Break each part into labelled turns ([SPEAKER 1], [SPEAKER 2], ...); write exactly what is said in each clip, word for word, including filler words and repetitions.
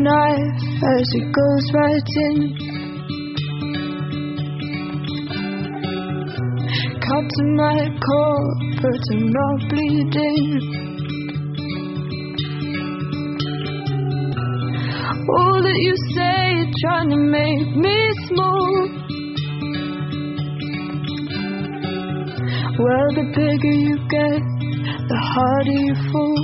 [SPEAKER 1] knife as it goes right in. Cut to my core, but I'm not bleeding. All that you say, you're trying to make me small. Well, the bigger you get, the harder you fall.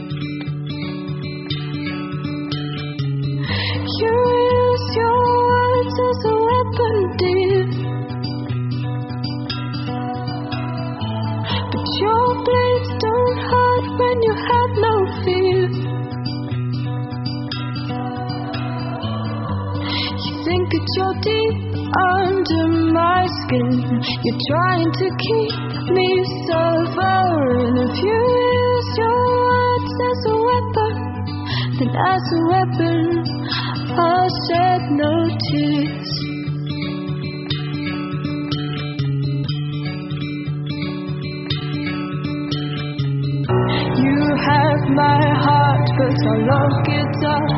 [SPEAKER 1] You use your words as a weapon, dear, but your blades don't hurt when you have no fear. You think that you're deep under my skin. You're trying to keep me suffering. If you use your words as a weapon, then as a weapon I'll shed no tears. You have my heart, but I'll lock it up.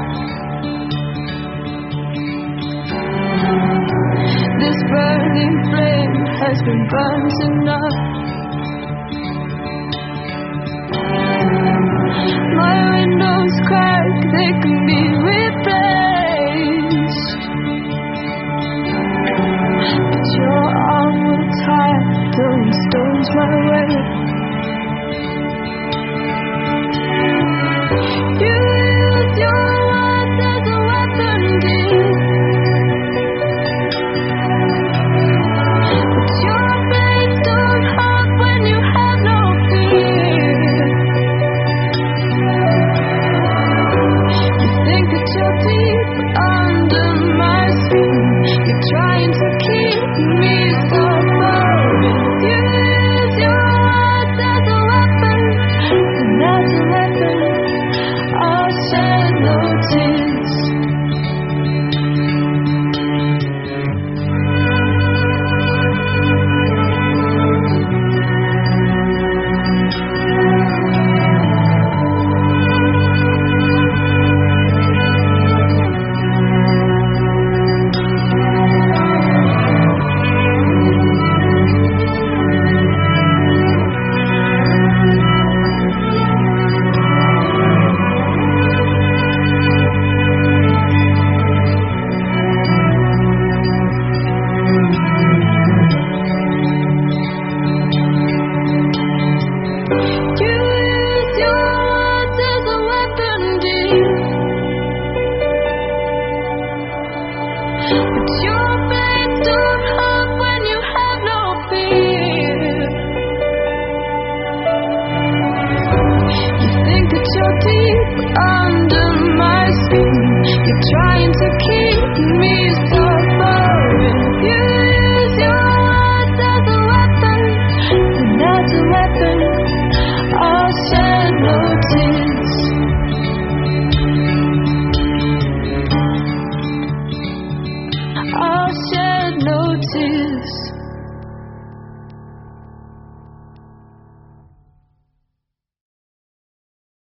[SPEAKER 1] This burning flame has been burnt enough.